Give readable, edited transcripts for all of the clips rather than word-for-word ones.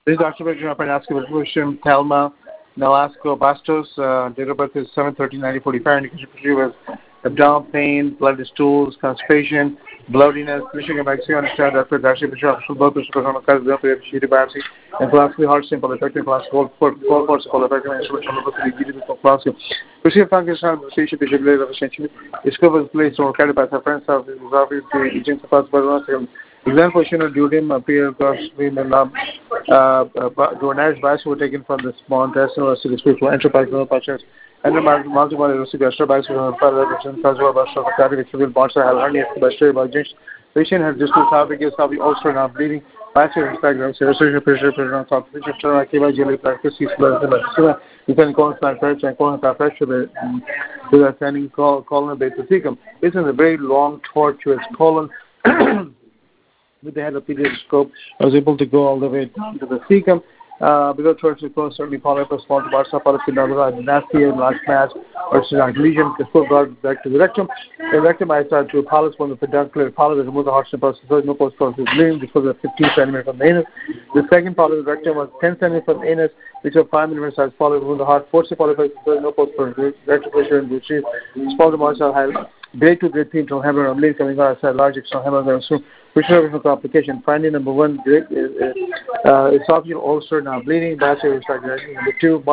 This is Dr. Paranasky Christian Thelma Nolasco Bastos. Date of birth is 7/13/1945. Indication was abdominal pain, bloody stools, constipation, bloatiness. Michigan vaccine. Understand Dr. Darcy Bishop, blood pressure, biopsy, and classically heart simple effective class four course called effective instrumental classical. Procedure function patient visual efficiency. Discover place or carried by friends of the agents of us. Example, duodenum appear across between the lump. Duodenal biopsy were taken from the small intestinal or spiritual enterprise patients. And the multiple erosive gastrobiopsy from the cardiac civil bonds are hernia, bacterial budget. Patient has distal esophagus, ulcer, not bleeding. Biopsy respect, restoration pressure on top. Patient turn activa, jelly practice, you can call it pressure and colon pressure with a standing colon basicum. This is a very long, tortuous colon. With the head of pediatroscope, I was able to go all the way down to the cecum. Below tortuous close, certainly polypus, small barsa, polypus, nasty, large mass, or lesion, full blood back to the rectum. The rectum, I started to polyps from the peduncular polyp, remove the heart process, no post process bleeding, this was a 15 centimeter from the anus. The second polyp rectum was 10 centimeters from the anus, which was 5 millimeter size polyp, remove the heart, force the polyp, no post process, rectal pressure, and retrieve, small to marshal, high. Grade 2, grade 3 internal hemorrhage, bleeding coming out outside, large external hemorrhage. So, preservation complication. Finding number 1, esophageal ulcer, now bleeding, biopsy extraction. Number 2,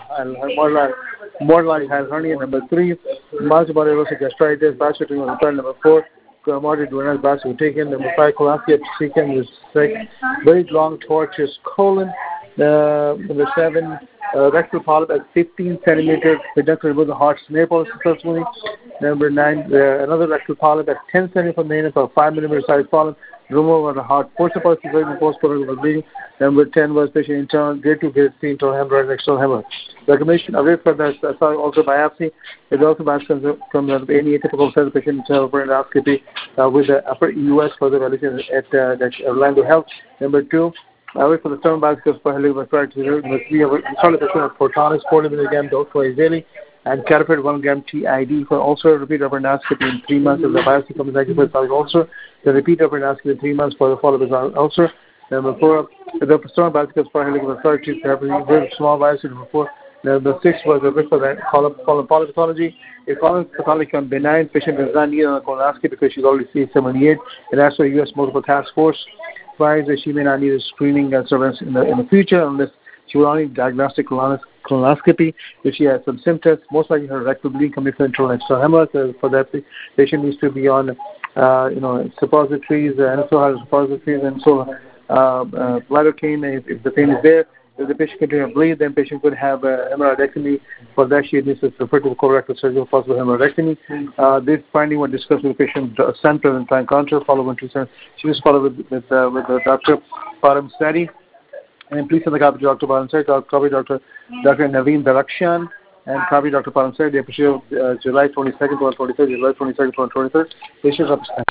borderline hernia. Number 3, multiple erosive gastritis, biopsy return. Number 4, moderate duodenal biopsy taken. Number 5, colonoscopy taken with 6, very long tortuous colon. Number 7, rectal polyp at 15 centimeters, peduncular with the heart snare polyp successfully. Number 9, another rectal polyp at 10 centimeters from the anus, or 5 millimeter size polyp, removal of the heart, force polyp post-portal bleeding. Number 10 was patient internal, grade 2, grade 3 internal hemorrhage, external hemorrhage. Recommendation away from that, also biopsy. It also biopsy from any atypical cell patient internal endoscopy with the upper US for the evaluation at Orlando Health. Number 2, away from the sternal biopsy for helicobacter. Number 3, solid patient of Protonix 40 milligram dose twice daily. And Carapet 1 gram TID for ulcer, repeat upper endoscopy in 3 months if the biopsy comes negative for solid ulcer. The repeat upper endoscopy in 3 months for the follow-up ulcer. Number 4, the sternal biopsy for helicobacter therapy, very small biopsy. Number 4. Number 6 was the risk for the colon polypathology. If colon pathology can benign, patient does not need a colonoscopy because she's already C78. And as for U.S. multiple task force, advised that she may not need a screening surveillance in the future unless she will only diagnostic colonoscopy if she has some symptoms. Most likely her rectal bleeding coming from internal external hemorrhage. For that, the patient needs to be on, suppositories, and so has suppositories, and so lidocaine if the pain is there. If the patient continues to bleed, then patient could have hemorrhoidectomy. For that, she needs to refer to the colorectal surgery for possible hemorrhoidectomy. This finding was discussed with the patient center and time counter. Follow one to center. She was followed with Dr. Param Sari. And please send the copy to Dr. Paramsari, copy Dr. Naveen Darakshan, and copy Dr. Paramsari. They appreciate July 22nd, 2023, July 22nd, 2023. Patients